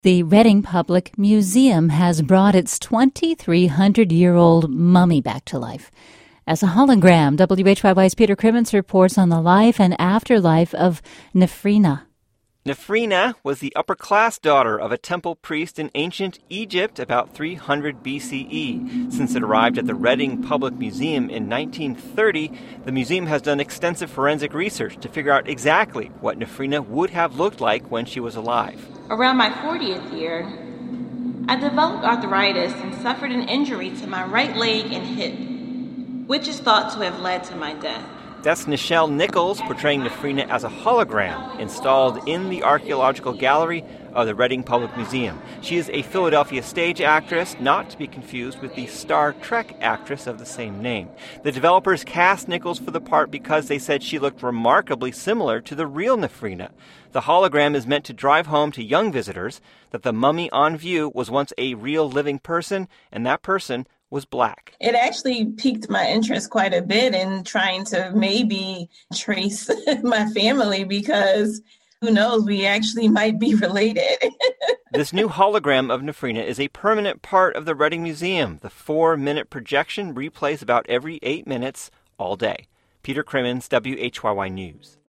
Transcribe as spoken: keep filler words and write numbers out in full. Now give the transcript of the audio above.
The Reading Public Museum has brought its twenty-three hundred year old mummy back to life. As a hologram, W H Y Y's Peter Crimmins reports on the life and afterlife of Nephrina. Nephrina was the upper-class daughter of a temple priest in ancient Egypt about three hundred B C E. Since it arrived at the Reading Public Museum in nineteen thirty, the museum has done extensive forensic research to figure out exactly what Nephrina would have looked like when she was alive. Around my fortieth year, I developed arthritis and suffered an injury to my right leg and hip, which is thought to have led to my death. That's Nichelle Nichols portraying Nephrina as a hologram installed in the archaeological gallery of the Reading Public Museum. She is a Philadelphia stage actress, not to be confused with the Star Trek actress of the same name. The developers cast Nichols for the part because they said she looked remarkably similar to the real Nephrina. The hologram is meant to drive home to young visitors that the mummy on view was once a real living person, and that person was black. It actually piqued my interest quite a bit in trying to maybe trace my family because who knows, we actually might be related. This new hologram of Nephrina is a permanent part of the Reading Museum. The four-minute projection replays about every eight minutes all day. Peter Crimmins, W H Y Y News.